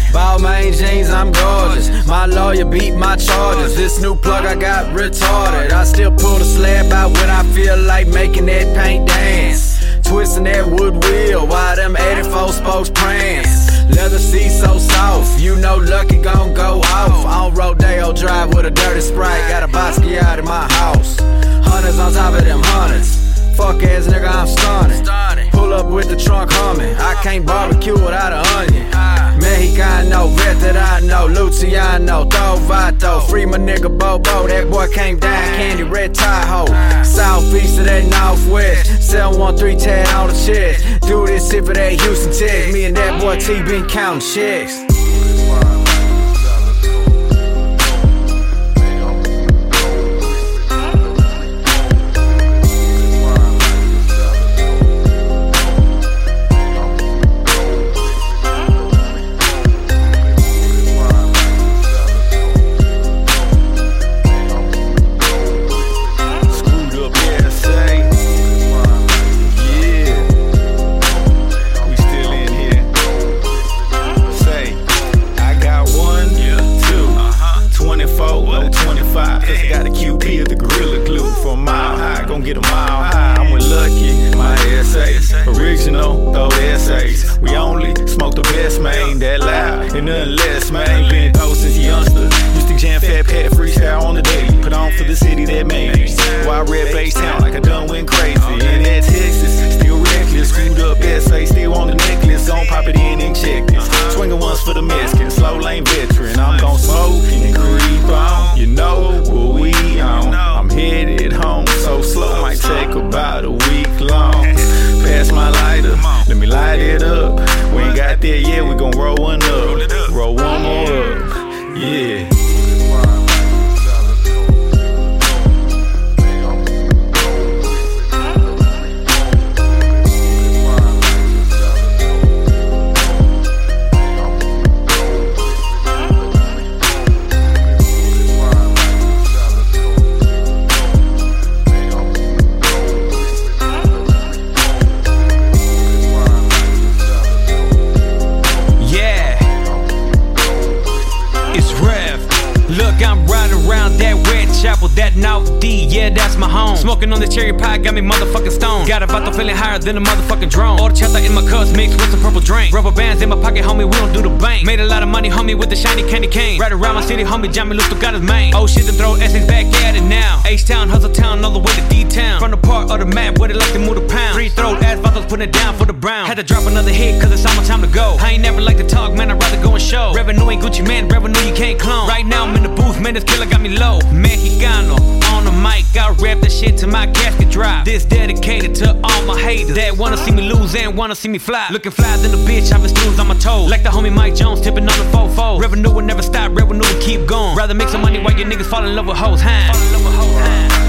Balmain jeans, I'm gorgeous. My lawyer beat my charges. This new plug I got retarded. I still pull the slab out when I feel like making that paint dance. Twisting that wood wheel while them 84 spokes prance. Leather seat so soft, you know Lucky gon' go off. On Rodeo Drive with a dirty Sprite. Got a Bosky out in my house. Hundreds on top of them hundreds. Fuck ass nigga, I'm stunning. Pull up with the trunk humming. I can't barbecue without an onion. Mexicano, veterano, Luciano, Dovato. Free my nigga Bobo, that boy came down, candy red Tahoe. Southeast of that Northwest, 713 tat on the chest. Do this shit for that Houston Tex. Me and that boy T been counting checks. Got a QP of the Gorilla Glue from Mile High, gon' get a mile high. I'm with Lucky, my SA, original, throw essays. We only smoke the best, man, that loud and nothing less, man. Been through since a youngster, used to jam Fat Pat freestyle on the daily. Put on for the city that made me. Why red Bass Town like I done went crazy. In that Texas, still reckless, screwed up SA, still on the necklace. Gon' pop it in and check this. Swinging once for the Mexicans, slow lane veteran. I'm gon' smoke and creep on, you know what we on. I'm headed home, so slow, might take about a week long. Pass my lighter, let me light it up. We ain't got there yet, we gon' roll one up. Roll one more up, yeah. Look, I'm riding around that red chapel, that North D, yeah, that's my home. Smoking on this cherry pie, got me motherfucking stoned. Got a vato feeling higher than a motherfucking drone. All the chata in my cups mixed with some purple drink. Rubber bands in my pocket, homie, we don't do the bank. Made a lot of money, homie, with the shiny candy cane. Right around my city, homie, Johnny Lusto got his main. Oh shit, to throw essays back at it now. H-Town, Hustle Town, all the way to D-Town. From the part of the map where they like to move the pound. Three-throat ass vatos putting it down for the brown. Had to drop another hit, cause it's almost time to go. I ain't never like to talk, man, I'd rather go and show. Revenue ain't Gucci, man, revenue you can't clone. Right now I'm in the booth, man, this killer got me low. Mexicano, on the mic, I rap that shit till my casket drop. This dedicated to all my haters that wanna see me lose and wanna see me fly. Looking fly than a bitch, having screws on my toes. Like the homie Mike Jones, tipping on the 4-4. Revenue will never stop, revenue will keep going. Rather make some money while your niggas fall in love with hoes, huh?